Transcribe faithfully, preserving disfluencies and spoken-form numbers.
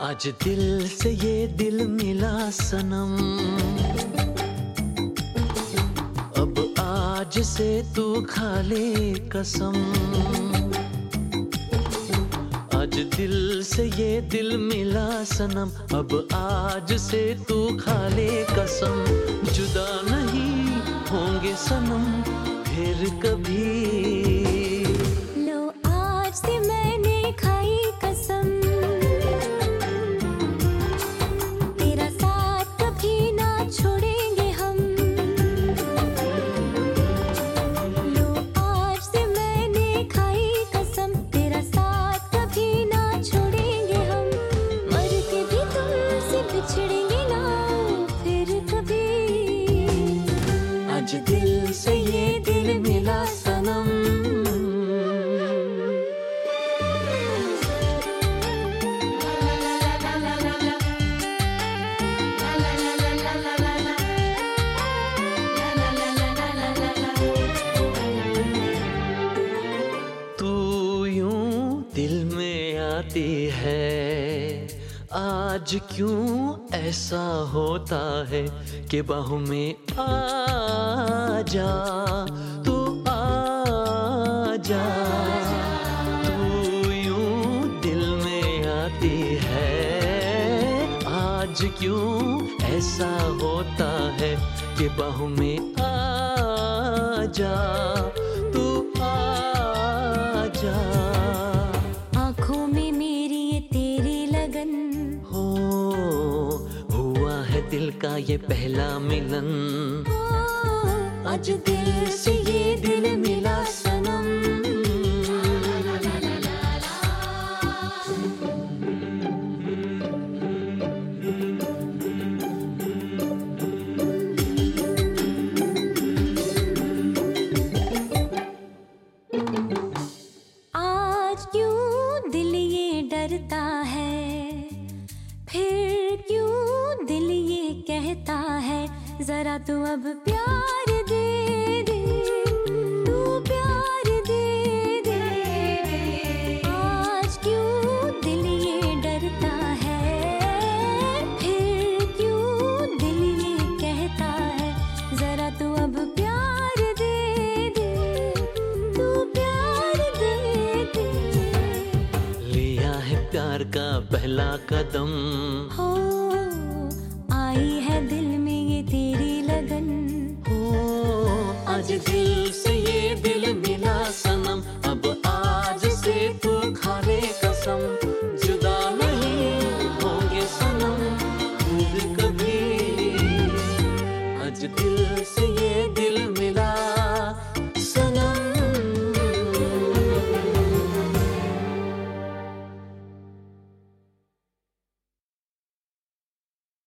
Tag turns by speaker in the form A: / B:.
A: आज दिल से ये दिल मिला सनम, अब आज से तू खा ले कसम। आज दिल से ये दिल मिला सनम, अब आज से तू खा ले कसम। जुदा नहीं होंगे सनम फिर कभी।
B: लो आज से मैंने खाई कसम, तेरा साथ कभी ना छोड़ेंगे हम। लो आज से मैंने खाई कसम, तेरा साथ कभी ना छोड़ेंगे हम। मर के भी तुमसे बिछड़ेंगे ना फिर कभी।
A: आज दिल से ये दिल मिला सनम। तू यूं दिल में आती है, आज क्यों ऐसा होता है कि बाहों में आ जा, तू आ जा। तू यूं दिल में आती है, आज क्यों ऐसा होता है कि बाहों में आ जा, तू आ जा।
B: आँखों में मेरी ये तेरी लगन,
A: हो हुआ है दिल का ये पहला मिलन। आज दिल से ये दिल मिला सनम।
B: आज क्यों दिल ये डरता है, फिर क्यों दिल ये कहता है जरा तू अब प्यार दे दे, तू प्यार दे दे। आज क्यों दिल ये डरता है, फिर क्यों दिल ये कहता है जरा तू अब प्यार दे दे, तू प्यार दे दे।
A: लिया है प्यार का पहला कदम,
B: हो आई है दिल में ये तेरी लगन।
A: हो आज दिल से ये दिल मिला सनम।